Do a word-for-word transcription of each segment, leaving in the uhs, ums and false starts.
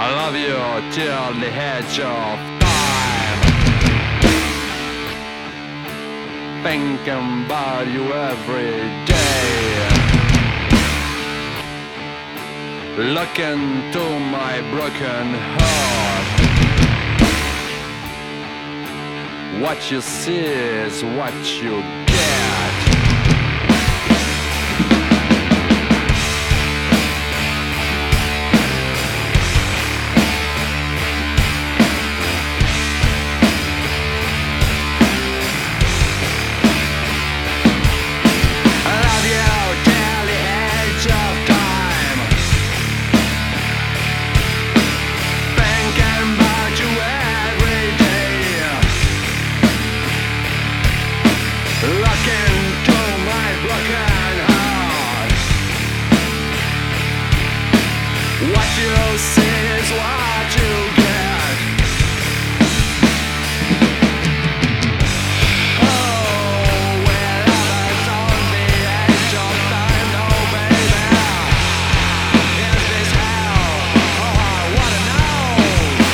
I love you till the edge of time. Thinking about you every day. Look into my broken heart. What you see is what you get. What you see is what you get. Oh, when lovers on the edge of time, oh baby, is this hell? Oh, I wanna know.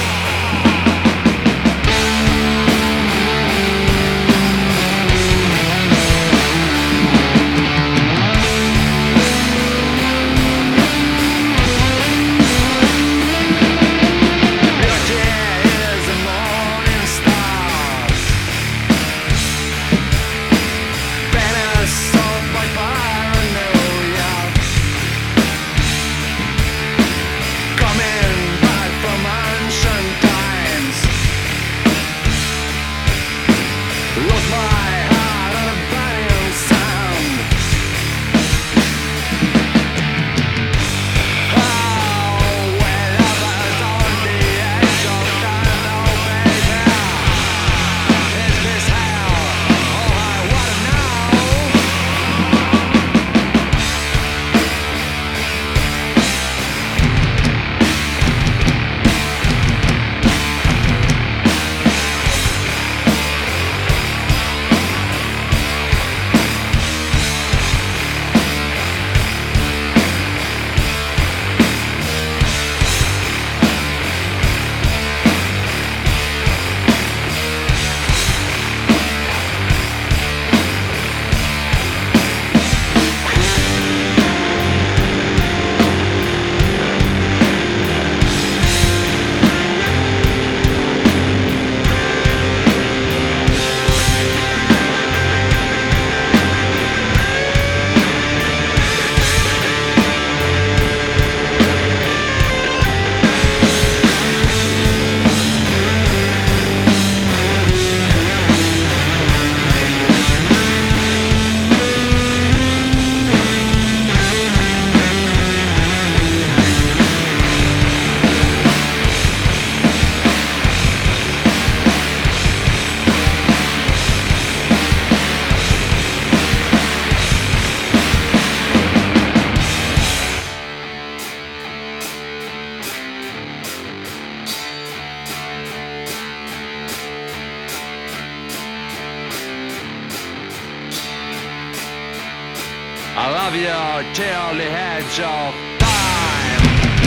I love you till the edge of time.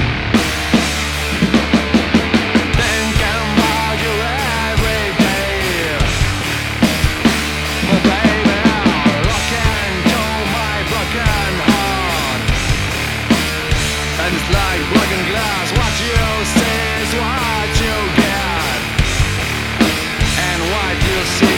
Thinking about you every day. Oh baby, look into my broken heart. And it's like broken glass. What you see is what you get. And what you see